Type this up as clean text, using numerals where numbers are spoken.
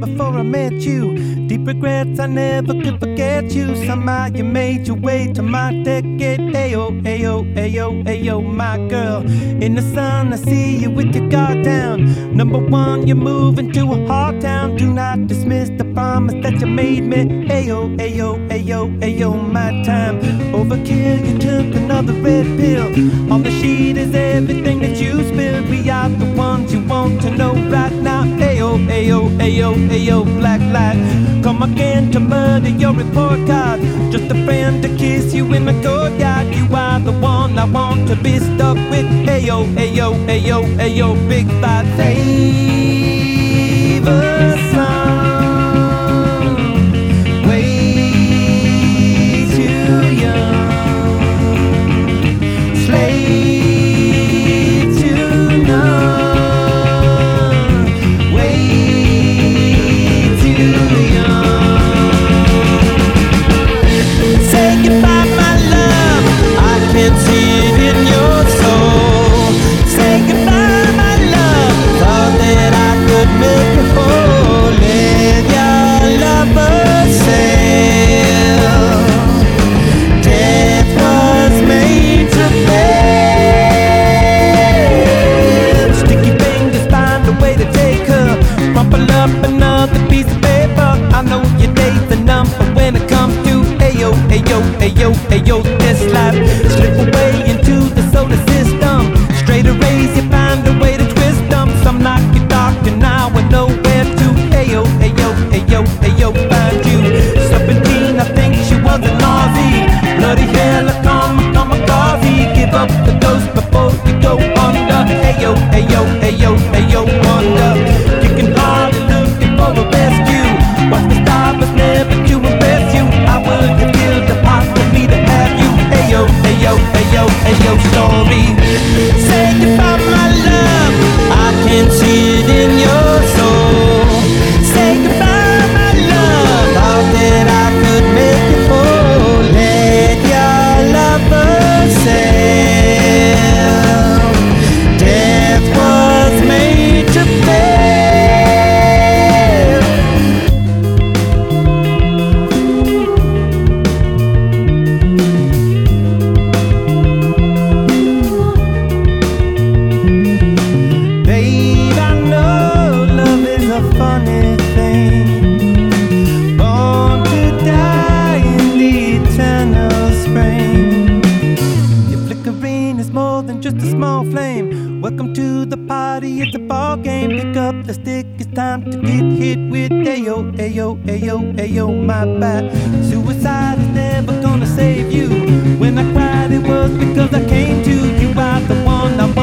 before I met you. Deep regrets, I never could forget you. Somehow you made your way to my decade. Ayo, ayo, ayo, ayo, my girl. In the sun, I see you with your guard down. Number one, you're moving to a hard town. Do not dismiss the promise that you made me. Ayo, ayo, ayo, ayo, my time. Overkill, you took another red pill. On the sheet is everything that you spilled. We are the ones you want to know right now. Ayo, ayo, ayo, ayo, black light. Come again to murder your report card. Just a friend to kiss you in my courtyard. You are the one I want to be stuck with. Ayo, ayo, ayo, ayo, big bad. Save a song, way too young. Slave to none, way too young. Say goodbye, my love, I can see it in your soul. Say goodbye, my love, thought that I could make it whole. Let your lover sail. Death was made to fail. Sticky fingers find a way to take her. Crumple up another piece of paper. I know your days are numbered when it comes to ayo, ayo, ayo, ayo, this life. Slip away into the solar system. Straight arrays, you find a way to twist them. Some knock you dark and now I know where to. Ayo, ayo, ayo, ayo, find you. 17, I think she was a Nazi. Bloody hell, I come kamikaze. Give up the ghost before you go under. Ayo, ayo, ayo, ayo, wonder. Kicking hard and looking for a rescue. Watch me stop us never to impress you. I would have killed the part for me to have you. Ayo, ayo, ayo, ayo, story. Say goodbye, my love, I can see it in your soul. Say goodbye, my love, thought that I could make it whole. Let your lover sail. Death was made to fail. Babe, I know love is a funny thing. Born to die in the eternal spring. Your flickering is more than just a small flame. Welcome to the party, it's a ball game. Pick up the stick, it's time to get hit with ayo, ayo, ayo, ayo, my bad. Suicide is never gonna save you. When I cried, it was because I came to. You are the one I want.